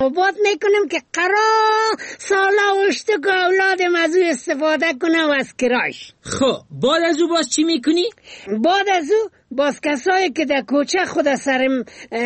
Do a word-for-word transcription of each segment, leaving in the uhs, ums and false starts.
انتخابات میکنم که قرار سالا وشت که اولادم از او استفاده کنه و از کراش. خب بعد از او باز چی میکنی؟ بعد از او باز کسایی که در کوچه خود سرم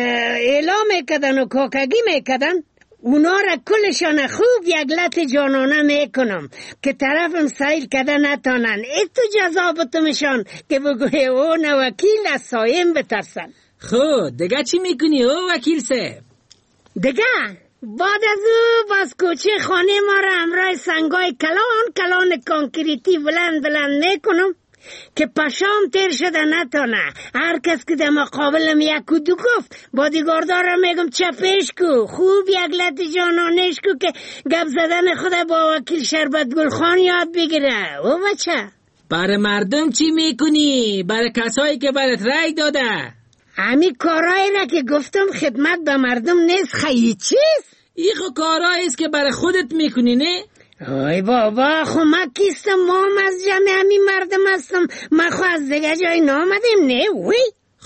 اعلام میکدن و کاکگی میکدن اونا را کلشان خوب یک لط جانانه میکنم که طرفم سیر کده نتانن. ایتو جذابتمشان که بگوی او وکیل از سایم بترسن. خب دیگه چی میکنی او وکیل صاحب؟ دیگه بعد از او باز کوچه خانه ما را همراه سنگای کلان کلان کانکریتی بلند بلند میکنم که پشام تیر شده نتانه. هر کس که در مقابلم یک و دو گفت بادیگاردارم میگم چپش کو، خوب یک لط جانانش کو که گپ زدن خود با وکیل شربت گل خان یاد بگیره. او بچه برای مردم چی میکنی؟ برای کسایی که برات رای داده؟ همی کارایی را که گفتم خدمت به مردم نیست خیلی چیز؟ ای خو کارایی است که برای خودت میکنی نه؟ آی بابا خو من کیستم، ما هم از جمع همین مردم هستم، من خو از دیگه جای نامدیم نه وی؟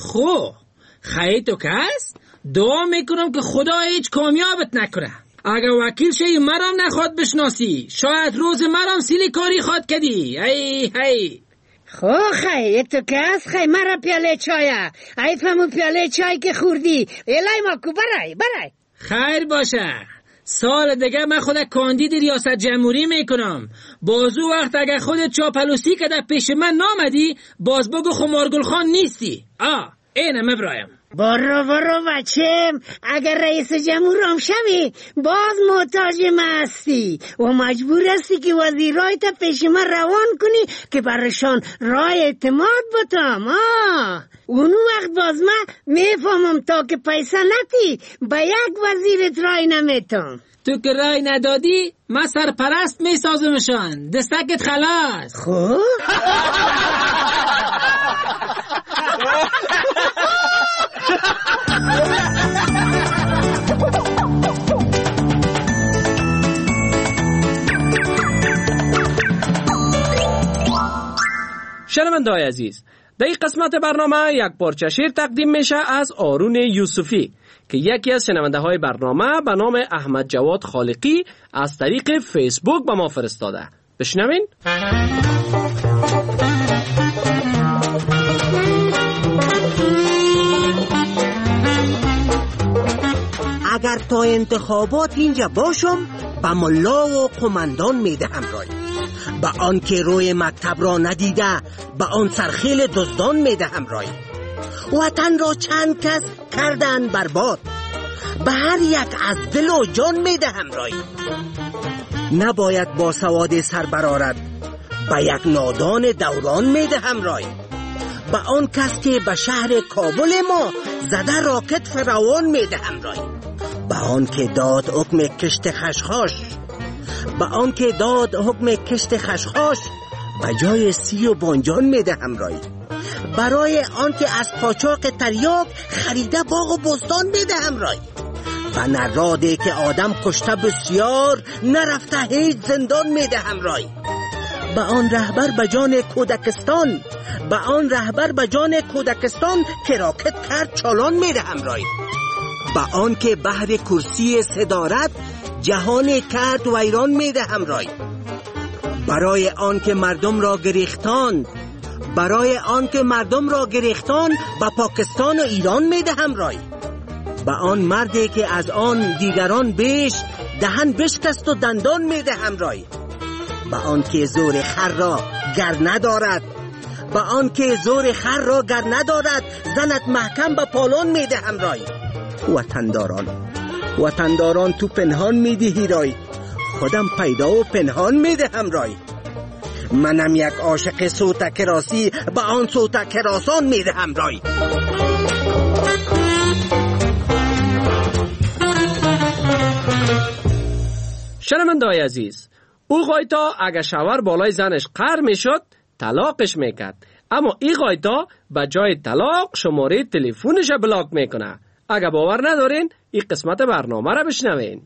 خو خیلی تو کس دعا میکنم که خدا هیچ کامیابت نکنه. اگر وکیل شی مرام نخواد بشناسی شاید روز مرام سیلی کاری خواد کدی. ای هی خو خی تو کس خی مرا پیاله چایه ای فهمو پیاله چای که خوردی الای ماکو برای برای خیر باشه. سال دیگه من خود کاندید ریاست جمهوری میکنم. بازو وقت اگر خودت چاپلوسی که در پیش من نامدی باز بگو خمارگل خان نیستی. آه اینم ابراهیم. برو برو بچم، اگر رئیس جمهورم شوی باز محتاج من هستی و مجبور هستی که وزیرای تا پیش من روان کنی که برشان رای اعتماد بتم. آه اونو وقت باز من میفهمم تا که پیسه نتی به یک وزیرت رای نمیتم. تو که رای ندادی من سرپرست میسازمشان. دستکت خلاص. خوب شنونده‌های عزیز، در این قسمت برنامه یک پارچه شعر تقدیم میشه از آرون یوسفی که یکی از شنونده های برنامه به نام احمد جواد خالقی از طریق فیسبوک به ما فرستاده. بشنوین. اگر تا انتخابات اینجا باشم به ملا و قماندان میدهم رای، به آن که روی مکتب را ندیده به آن سرخیل دزدان میدهم رای. وطن را چند کس کردن برباد، به هر یک از دل و جان میدهم رای. نباید با سواد سر برآرد، به یک نادان دوران میدهم رای. به آن کس که به شهر کابل ما زده راکت فراوان میدهم رای. به آن که داد حکم کشت خشخاش، به آن که داد حکم کشت خشخاش به جای سی و بانجان میدهم رای. برای آن که از قاچاق تریاک خریده باغ و بستان میدهم رای. و نراده که آدم کشته بسیار نرفته هیچ زندان میدهم رای. به آن رهبر به جان کودکستان، به آن رهبر به جان کودکستان که راکت کرد چالان میدهم رای. به آن که بهر کرسی صدارت جهان کرد ویران میدهم رای. برای آن که مردم را گریختان، برای آن که مردم را گریختان به پاکستان و ایران میدهم رای. به آن مردی که از آن دیگران بیش دهن بشکست و دندان میدهم رای. به آن که زور خر را گر ندارد، به آن که زور خر را گر ندارد زنت محکم به پالان میدهم رای. وطنداران وطنداران تو پنهان میدهی رای، خودم پیدا و پنهان میدهم رای. منم یک عاشق سوتک راسی، به آن سوتک راسان میدهم رای. شنونده‌های عزیز، او غایتا اگر شوهر بالای زنش قهر میشد طلاقش میکرد، اما این غایتا به جای طلاق شماره تلفنش بلاک میکنه. اگر باور ندارین این قسمت برنامه را بشنوین.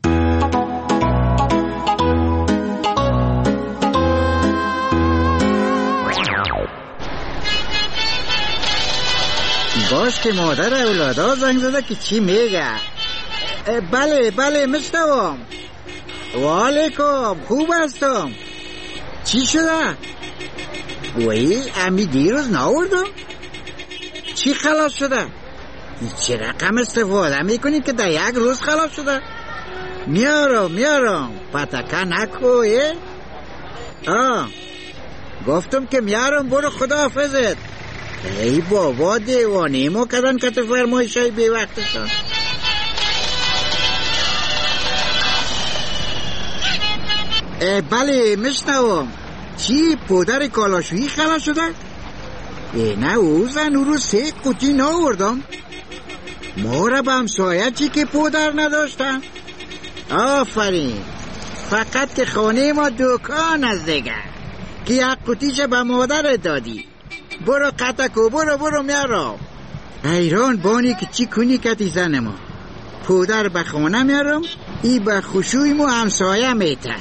باز که مادر اولادا زنگ زده که چی میگه؟ بله بله مشتوام. وعلیکم، خوب هستم. چی شده؟ وای امی دیروز ناوردم. چی خلاص شده؟ چه رقم استفاده میکنی که در یک روز خلاص شده؟ میارم میارم پتکه نکوه. آه گفتم که میارم، برو خداحافظت. ای بابا دیوانه ما کدن که تو فرمایش های بی وقتشان. بله مشنوم. چی پودر کالاشویی خلاص شده؟ ای نه اوزن او رو سه قوطی ناوردم. ما را به همسایه چی که پودر نداشتن؟ آفرین، فقط که خانه ما دکان از دیگه که یک قوطیش به مادر دادی. برو قطکو برو برو میارم. ایران بانی که چی کنی کتی زن ما. پودر به خانه میارم، ای به خوشوی مو همسایه میته.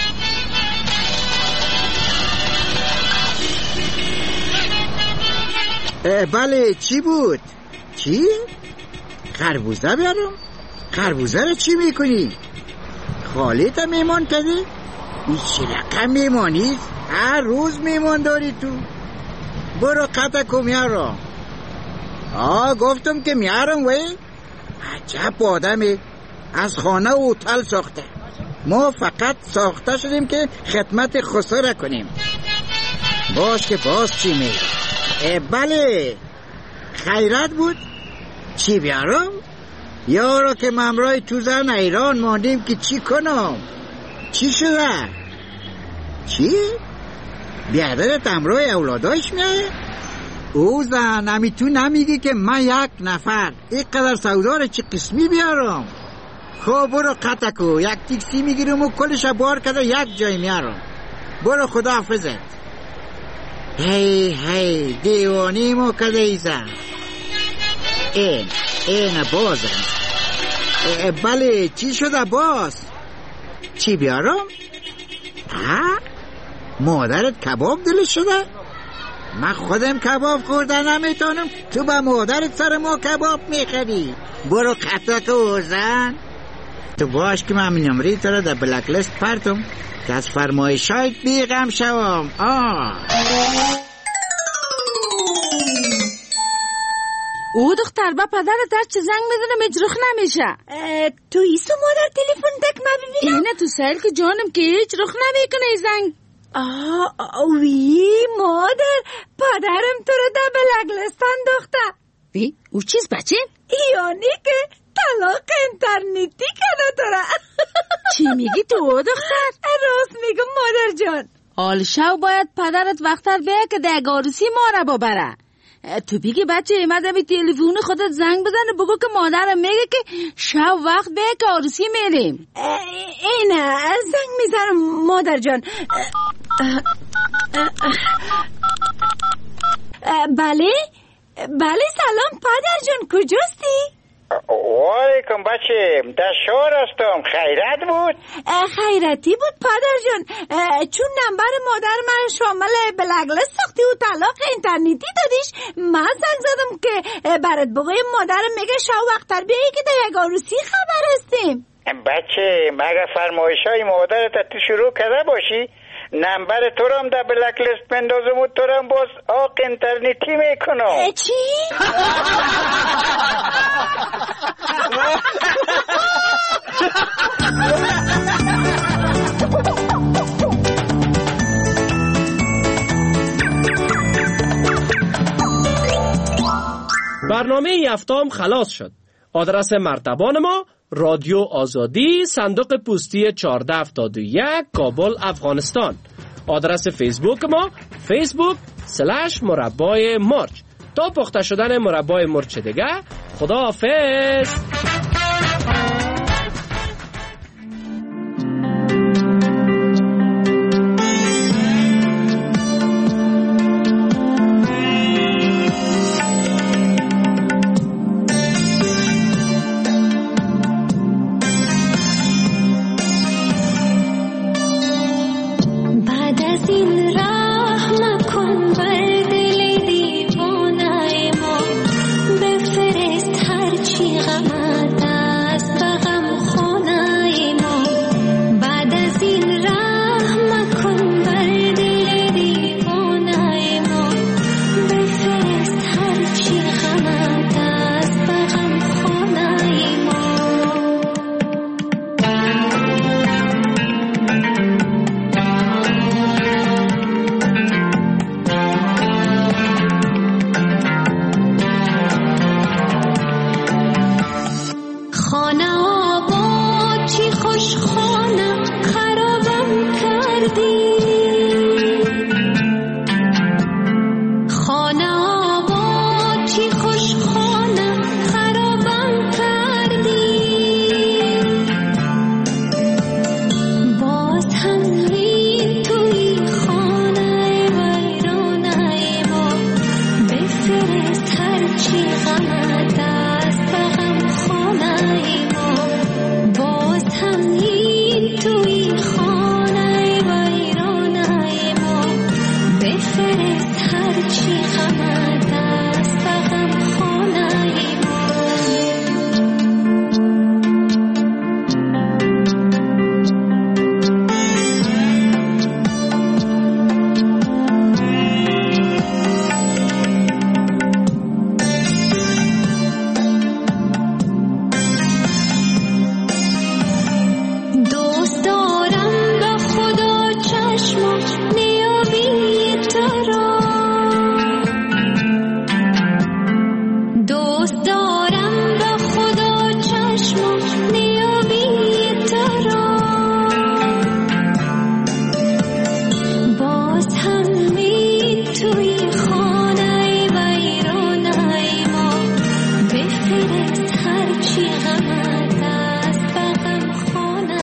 بله چی بود؟ چی؟ خربوزه بیارم؟ خربوزه رو چی میکنی؟ خالیت میمان کردی؟ این چی رقم میمانیست؟ هر روز میمان داری تو. برو قطعکو میارم. آه گفتم که میارم وی. عجب آدمی، از خانه و هتل ساخته. ما فقط ساخته شدیم که خدمت خساره کنیم. باش که باز چی می؟ بله خیرت بود. چی بیارم؟ یارو که ممرای تو زن ایران ماندیم که چی کنم. چی شده؟ چی؟ بیادرت امرای اولادایش میای؟ او زن امی تو نمیگی که من یک نفر اینقدر سودار چی قسمی بیارم؟ خب برو قطکو، یک تیکسی میگیرم و کلش بار کده یک جای میارم. برو خدا حافظت. هی هی دیوانی مو کده ایزن. این این بازم. بله چی شده باز؟ چی بیارم؟ ها؟ مادرت کباب دلش شده؟ من خودم کباب خوردن نمیتونم، تو با مادرت سر ما کباب میخری. برو قطعه اوزن. تو باش که من نمری تو رو در بلک لیست پرتم که از فرمایشایت بیغم شوم. آه او دختر با پدرت هر چه زنگ میزنم اجرخ نمیشه. تو ایسو مادر تلفن تک ما ببینم. اینه تو سهل که جانم که اجرخ نمیکنه زنگ. آه وی مادر، پدرم تو رو در بلگلستان داخته. وی او چیز بچه؟ یعنی که طلاق اینترنتی کنه تو را. چی میگی تو دختر؟ راست میگم مادر جان. آل شو باید پدرت وقتر بیه که در عروسی ما را ببره. تو بگی بچه ایمدم تلفون خودت زنگ بزنه بگو که مادرم میگه که شب وقت بیه که عروسی میریم. اینه زنگ میزنم مادر جان. بله بله سلام پدر جان، کجاستی؟ وعلیکم بچه، در شهر هستم. خیرت بود؟ خیرتی بود پدر جان، چون نمبر مادر من شامل بلگلست ساختی و طلاق اینترنتی دادیش، من زنگ زدم که برات بگویم مادرم میگه شاو وقتر بیایی که در یک عروسی خبر هستیم. بچه مگه فرمایش های مادرت تو شروع کرده باشی؟ نمبر تو رو هم در بلک لیست بندازم و تو رو هم باز آق اینترنتی میکنم. چی؟ برنامه یفتام خلاص شد. آدرس مرتبان ما رادیو آزادی، صندوق پستی چهارده هفتاد و یک، کابل، افغانستان. آدرس فیسبوک ما فیسبوک سلش مربای مرچ. تا پخته شدن مربای مرچ دیگه، خدا حافظ.